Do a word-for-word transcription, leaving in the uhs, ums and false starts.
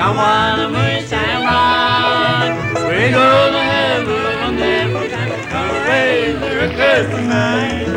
Come on, the moonshine rock. We're gonna have a wonderful time. Come raise the request tonight.